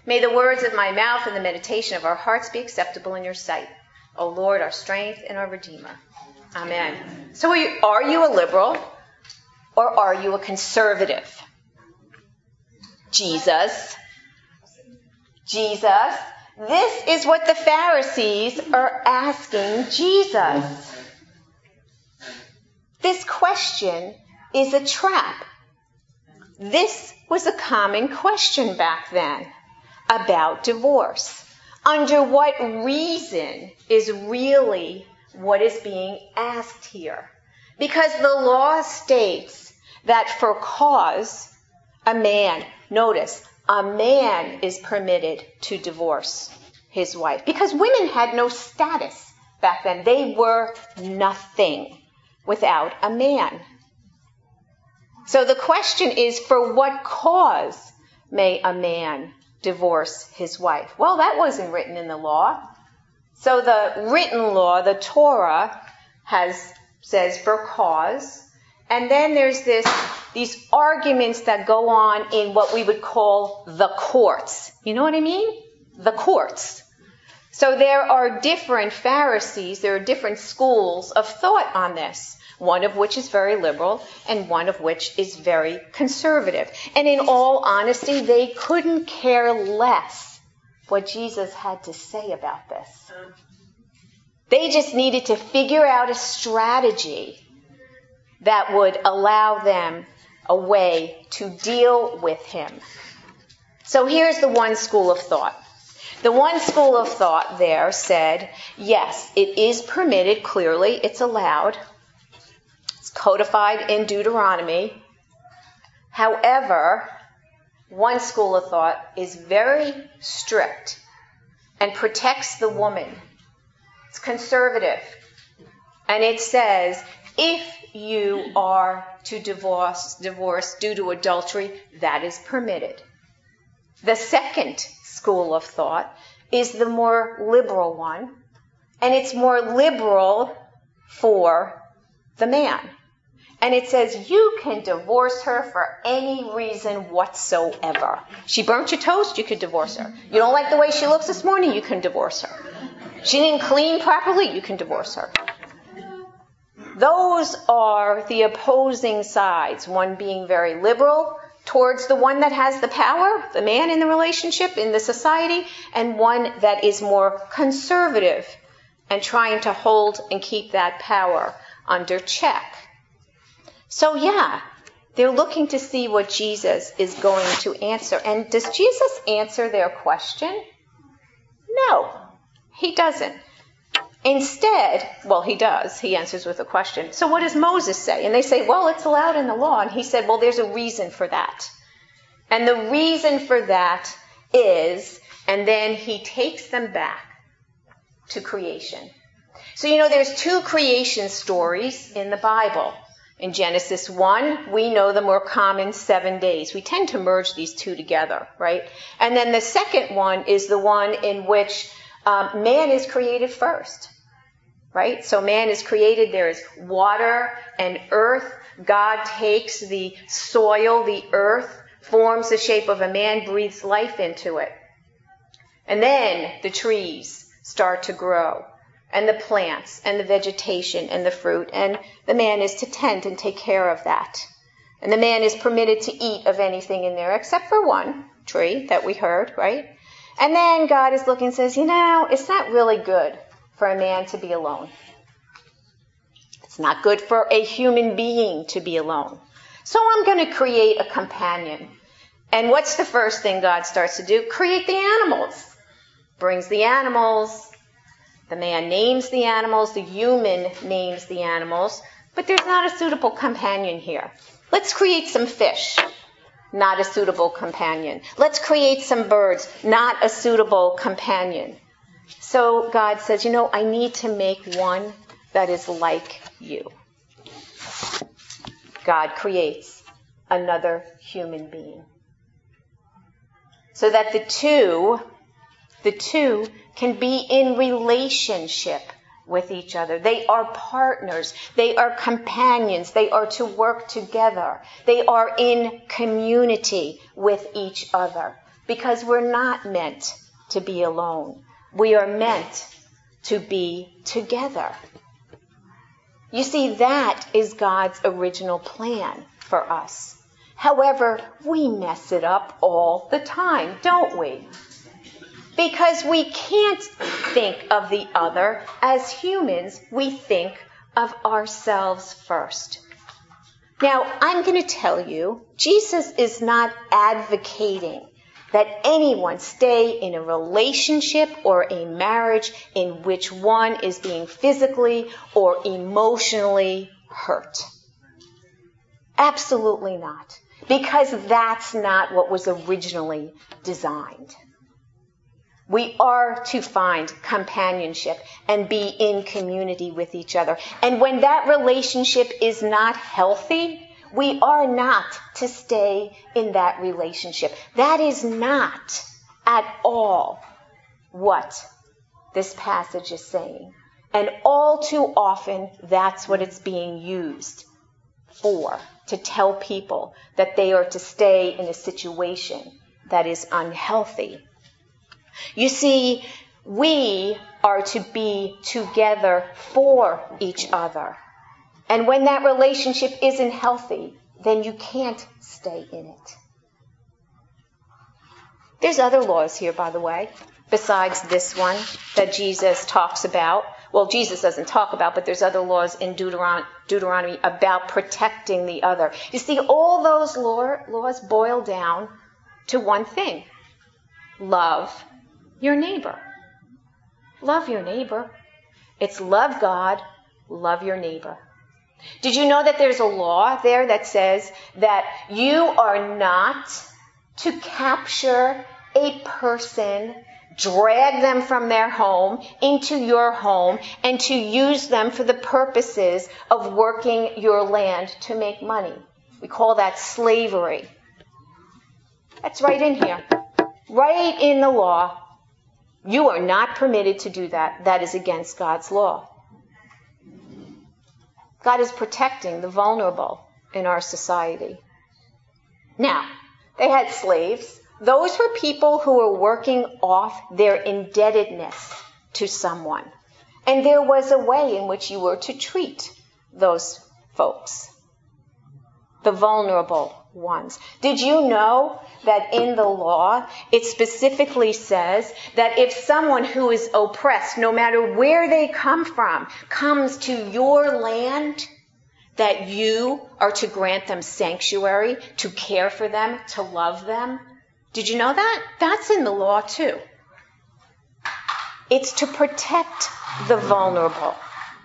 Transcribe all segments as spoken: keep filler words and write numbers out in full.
May the words of my mouth and the meditation of our hearts be acceptable in your sight, O Lord, our strength and our Redeemer. Amen. So are you, are you a liberal or are you a conservative? Jesus. Jesus. This is what the Pharisees are asking Jesus. This question is a trap. This was a common question back then about divorce. Under what reason is really what is being asked here? Because the law states that for cause, a man, notice, a man is permitted to divorce his wife. Because women had no status back then. They were nothing without a man. So the question is, for what cause may a man divorce his wife? Well, that wasn't written in the law. So the written law, the Torah, has says for cause. And then there's this these arguments that go on in what we would call the courts. You know what I mean? The courts. So there are different Pharisees, there are different schools of thought on this, one of which is very liberal and one of which is very conservative. And in all honesty, they couldn't care less what Jesus had to say about this. They just needed to figure out a strategy that would allow them a way to deal with him. So here's the one school of thought. The one school of thought there said, yes, it is permitted, clearly, it's allowed. It's codified in Deuteronomy. However, one school of thought is very strict and protects the woman. It's conservative. And it says, if you are to divorce, divorce due to adultery, that is permitted. The second school of thought is the more liberal one, and it's more liberal for the man. And it says you can divorce her for any reason whatsoever. She burnt your toast, you could divorce her. You don't like the way she looks this morning, you can divorce her. She didn't clean properly, you can divorce her. Those are the opposing sides, one being very liberal towards the one that has the power, the man in the relationship, in the society, and one that is more conservative and trying to hold and keep that power under check. So yeah, they're looking to see what Jesus is going to answer. And does Jesus answer their question? No, he doesn't. Instead, well, he does. He answers with a question. So what does Moses say? And they say, well, it's allowed in the law. And he said, well, there's a reason for that. And the reason for that is, and then he takes them back to creation. So, you know, there's two creation stories in the Bible. In Genesis one, we know the more common seven days. We tend to merge these two together, right? And then the second one is the one in which um, man is created first. Right? So man is created, there is water and earth. God takes the soil, the earth, forms the shape of a man, breathes life into it. And then the trees start to grow, and the plants, and the vegetation, and the fruit, and the man is to tend and take care of that. And the man is permitted to eat of anything in there, except for one tree that we heard, right? And then God is looking and says, you know, it's not really good for a man to be alone. It's not good for a human being to be alone. So I'm going to create a companion. And what's the first thing God starts to do? Create the animals. Brings the animals. The man names the animals. The human names the animals. But there's not a suitable companion here. Let's create some fish. Not a suitable companion. Let's create some birds. Not a suitable companion. So God says, you know, I need to make one that is like you. God creates another human being. So that the two, the two can be in relationship with each other. They are partners. They are companions. They are to work together. They are in community with each other. because we're not meant to be alone. We are meant to be together. You see, that is God's original plan for us. However, we mess it up all the time, don't we? Because we can't think of the other as humans. We think of ourselves first. Now, I'm going to tell you, Jesus is not advocating that anyone stay in a relationship or a marriage in which one is being physically or emotionally hurt. Absolutely not. Because that's not what was originally designed. We are to find companionship and be in community with each other. And when that relationship is not healthy, we are not to stay in that relationship. That is not at all what this passage is saying. And all too often, that's what it's being used for, to tell people that they are to stay in a situation that is unhealthy. You see, we are to be together for each other. And when that relationship isn't healthy, then you can't stay in it. There's other laws here, by the way, besides this one that Jesus talks about. Well, Jesus doesn't talk about, but there's other laws in Deuteron- Deuteronomy about protecting the other. You see, all those law- laws boil down to one thing. Love your neighbor. Love your neighbor. It's love God, love your neighbor. Did you know that there's a law there that says that you are not to capture a person, drag them from their home into your home, and to use them for the purposes of working your land to make money? We call that slavery. That's right in here. Right in the law. You are not permitted to do that. That is against God's law. God is protecting the vulnerable in our society. Now, they had slaves. Those were people who were working off their indebtedness to someone. And there was a way in which you were to treat those folks, the vulnerable ones. Did you know that in the law, it specifically says that if someone who is oppressed, no matter where they come from, comes to your land, that you are to grant them sanctuary, to care for them, to love them? Did you know that? That's in the law too. It's to protect the vulnerable.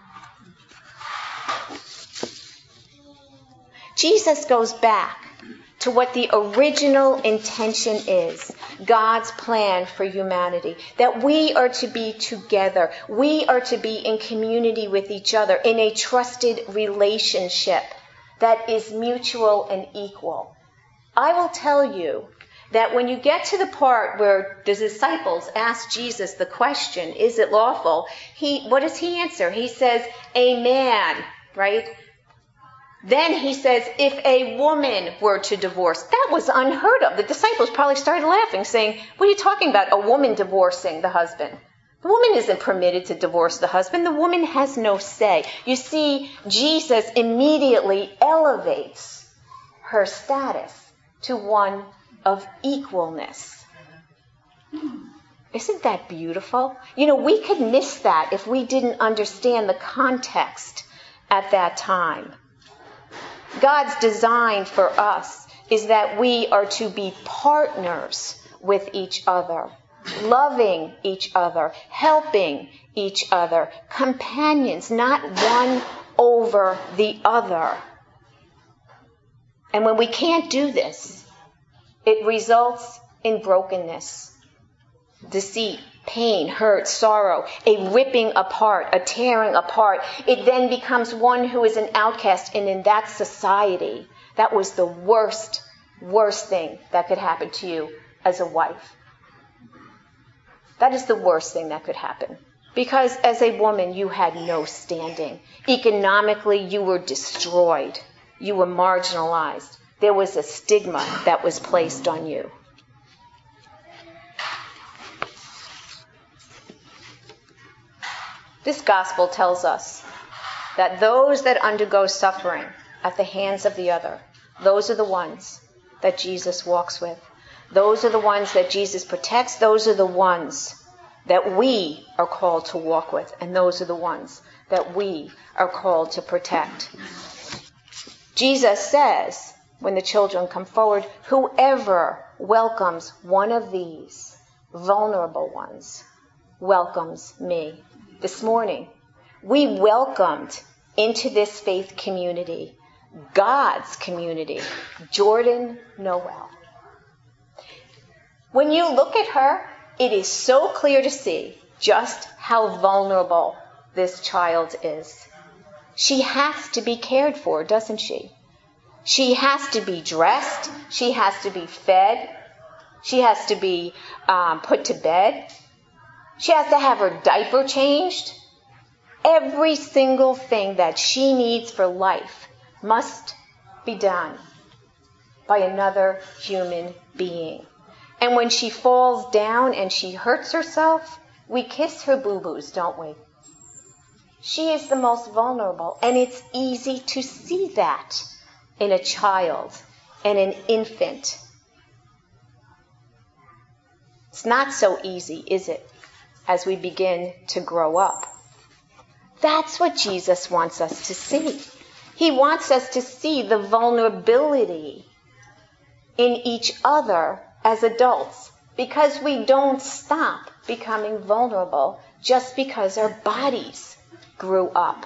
Jesus goes back to what the original intention is, God's plan for humanity, that we are to be together. We are to be in community with each other, in a trusted relationship that is mutual and equal. I will tell you that when you get to the part where the disciples ask Jesus the question, is it lawful? He, what does he answer? He says, a man, right? Then he says, if a woman were to divorce, that was unheard of. The disciples probably started laughing, saying, what are you talking about, a woman divorcing the husband? The woman isn't permitted to divorce the husband. The woman has no say. You see, Jesus immediately elevates her status to one of equalness. Isn't that beautiful? You know, we could miss that if we didn't understand the context at that time. God's design for us is that we are to be partners with each other, loving each other, helping each other, companions, not one over the other. And when we can't do this, it results in brokenness, deceit, pain, hurt, sorrow, a ripping apart, a tearing apart. It then becomes one who is an outcast, and in that society, that was the worst, worst thing that could happen to you as a wife. That is the worst thing that could happen. Because as a woman, you had no standing. Economically, you were destroyed. You were marginalized. There was a stigma that was placed on you. This gospel tells us that those that undergo suffering at the hands of the other, those are the ones that Jesus walks with. Those are the ones that Jesus protects. Those are the ones that we are called to walk with. And those are the ones that we are called to protect. Jesus says, when the children come forward, whoever welcomes one of these vulnerable ones welcomes me. This morning, we welcomed into this faith community, God's community, Jordan Noel. When you look at her, it is so clear to see just how vulnerable this child is. She has to be cared for, doesn't she? She has to be dressed. She has to be fed. She has to be um, put to bed. She has to have her diaper changed. Every single thing that she needs for life must be done by another human being. And when she falls down and she hurts herself, we kiss her boo-boos, don't we? She is the most vulnerable, and it's easy to see that in a child and an infant. It's not so easy, is it, as we begin to grow up? That's what Jesus wants us to see. He wants us to see the vulnerability in each other as adults, because we don't stop becoming vulnerable just because our bodies grew up.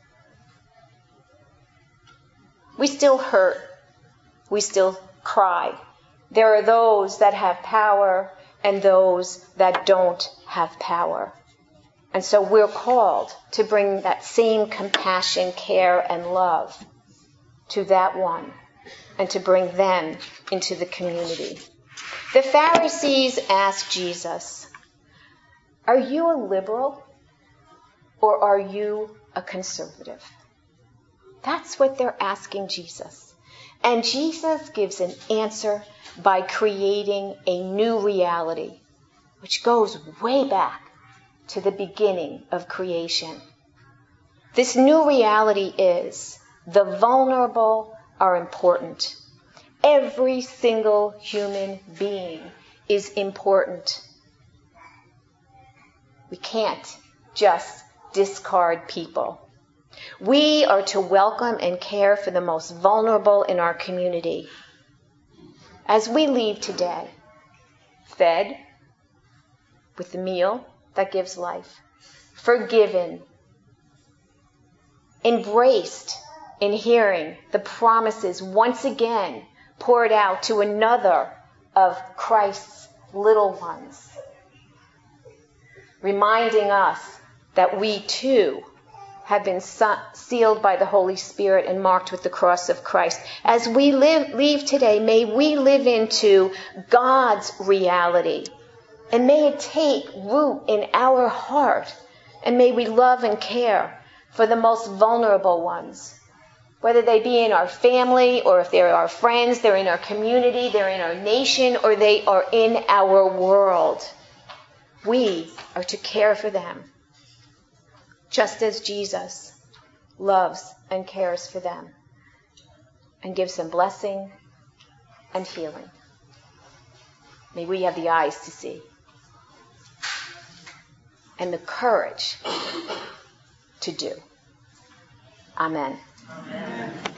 We still hurt. We still cry. There are those that have power and those that don't have power. And so we're called to bring that same compassion, care, and love to that one and to bring them into the community. The Pharisees asked Jesus, "Are you a liberal or are you a conservative?" That's what they're asking Jesus. And Jesus gives an answer by creating a new reality, which goes way back to the beginning of creation. This new reality is the vulnerable are important. Every single human being is important. We can't just discard people. We are to welcome and care for the most vulnerable in our community. As we leave today, fed with the meal that gives life, forgiven, embraced in hearing the promises once again poured out to another of Christ's little ones, reminding us that we too have been sealed by the Holy Spirit and marked with the cross of Christ. As we live, leave today, may we live into God's reality, and may it take root in our heart, and may we love and care for the most vulnerable ones, whether they be in our family, or if they're our friends, they're in our community, they're in our nation, or they are in our world. We are to care for them, just as Jesus loves and cares for them and gives them blessing and healing. May we have the eyes to see and the courage to do. Amen. Amen.